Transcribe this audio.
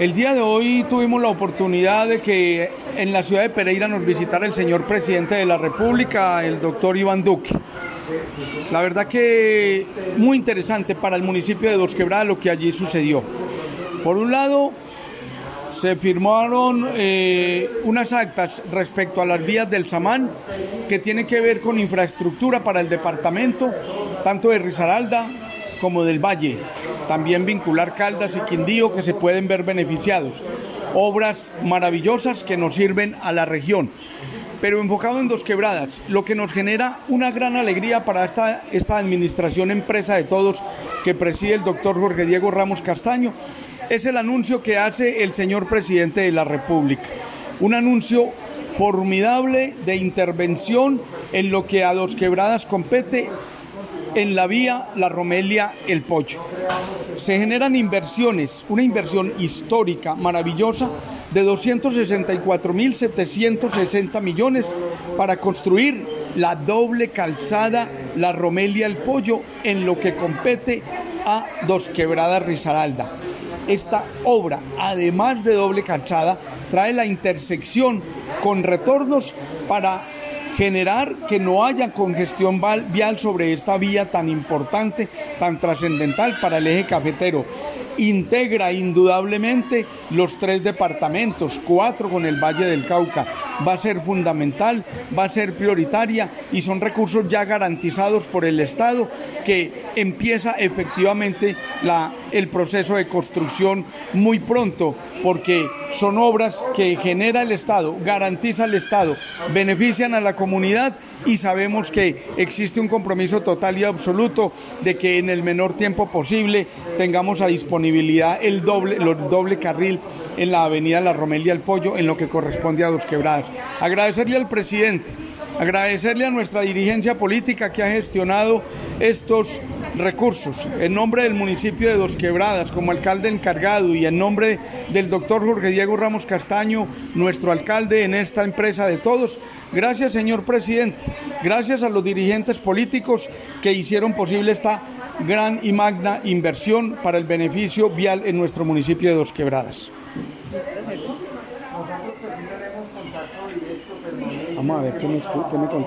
El día de hoy tuvimos la oportunidad de que en la ciudad de Pereira nos visitara el señor presidente de la República, el doctor Iván Duque. La verdad que muy interesante para el municipio de Dos Quebradas lo que allí sucedió. Por un lado, se firmaron unas actas respecto a las vías del Samán que tienen que ver con infraestructura para el departamento, tanto de Risaralda como del Valle. También vincular Caldas y Quindío, que se pueden ver beneficiados. Obras maravillosas que nos sirven a la región. Pero enfocado en Dos Quebradas, lo que nos genera una gran alegría para esta administración empresa de todos que preside el doctor Jorge Diego Ramos Castaño, es el anuncio que hace el señor presidente de la República. Un anuncio formidable de intervención en lo que a Dos Quebradas compete en la vía La Romelia-El Poyo. Se generan inversiones, una inversión histórica maravillosa de 264.760 millones para construir la doble calzada La Romelia-El Poyo en lo que compete a Dos Quebradas Risaralda. Esta obra, además de doble calzada, trae la intersección con retornos para generar que no haya congestión vial sobre esta vía tan importante, tan trascendental para el eje cafetero. Integra indudablemente los 3 departamentos, 4 con el Valle del Cauca. Va a ser fundamental, va a ser prioritaria y son recursos ya garantizados por el Estado que empieza efectivamente el proceso de construcción muy pronto, porque son obras que genera el Estado, garantiza el Estado, benefician a la comunidad y sabemos que existe un compromiso total y absoluto de que en el menor tiempo posible tengamos a disponibilidad el doble carril en la avenida La Romelia-El Poyo en lo que corresponde a Dos Quebradas. Agradecerle al presidente, agradecerle a nuestra dirigencia política que ha gestionado estos recursos en nombre del municipio de Dos Quebradas como alcalde encargado y en nombre del doctor Jorge Diego Ramos Castaño, nuestro alcalde en esta empresa de todos. Gracias, señor presidente, gracias a los dirigentes políticos que hicieron posible esta gran y magna inversión para el beneficio vial en nuestro municipio de Dos Quebradas. Vamos a ver qué me